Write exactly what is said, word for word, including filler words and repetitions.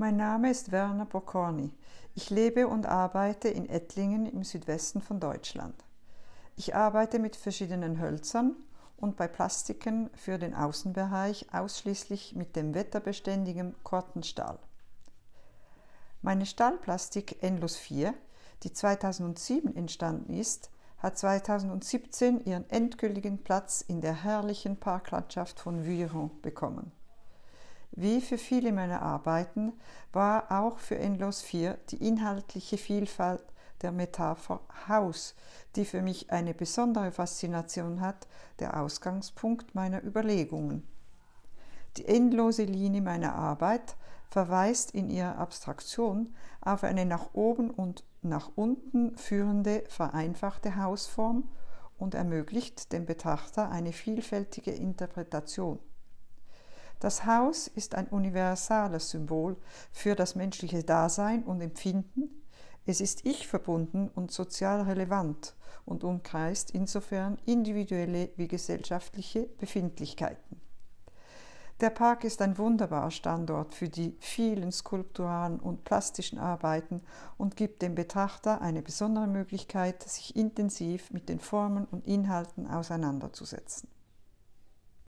Mein Name ist Werner Pokorny. Ich lebe und arbeite in Ettlingen im Südwesten von Deutschland. Ich arbeite mit verschiedenen Hölzern und bei Plastiken für den Außenbereich ausschließlich mit dem wetterbeständigen Cortenstahl. Meine Stahlplastik Endlos vier, die zweitausendsieben entstanden ist, hat zweitausendsiebzehn ihren endgültigen Platz in der herrlichen Parklandschaft von Vuillaume bekommen. Wie für viele meiner Arbeiten war auch für Endlos vier die inhaltliche Vielfalt der Metapher Haus, die für mich eine besondere Faszination hat, der Ausgangspunkt meiner Überlegungen. Die endlose Linie meiner Arbeit verweist in ihrer Abstraktion auf eine nach oben und nach unten führende vereinfachte Hausform und ermöglicht dem Betrachter eine vielfältige Interpretation. Das Haus ist ein universales Symbol für das menschliche Dasein und Empfinden. Es ist ich-verbunden und sozial relevant und umkreist insofern individuelle wie gesellschaftliche Befindlichkeiten. Der Park ist ein wunderbarer Standort für die vielen skulpturalen und plastischen Arbeiten und gibt dem Betrachter eine besondere Möglichkeit, sich intensiv mit den Formen und Inhalten auseinanderzusetzen.